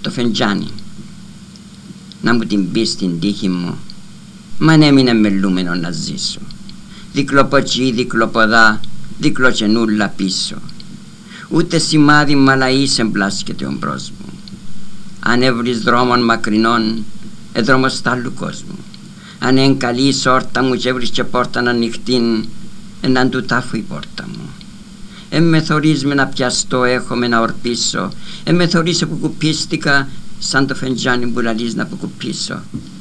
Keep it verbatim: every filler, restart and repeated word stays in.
το φεντζάνι, να μου την πει στην τύχη μου, μα ναι μην εμελούμενο να ζήσω. Δικλοποτσί, δικλοποδά, δικλοκενούλα πίσω. Ούτε σημάδι μαλαής εμπλάσκεται ο μπρος μου. Αν έβρεις δρόμων μακρινών, ε δρόμος τ' άλλου κόσμου. Αν εν καλή η σόρτα μου και έβρεις και πόρταν ανοιχτήν, εναν του τάφου η πόρτα μου. Εν με θωρείς με να πιαστώ, έχομαι να ορπίσω. Εν με θωρείς που κουπίστηκα, σαν το φεντζάνι που λαλείς να που κουπίσω.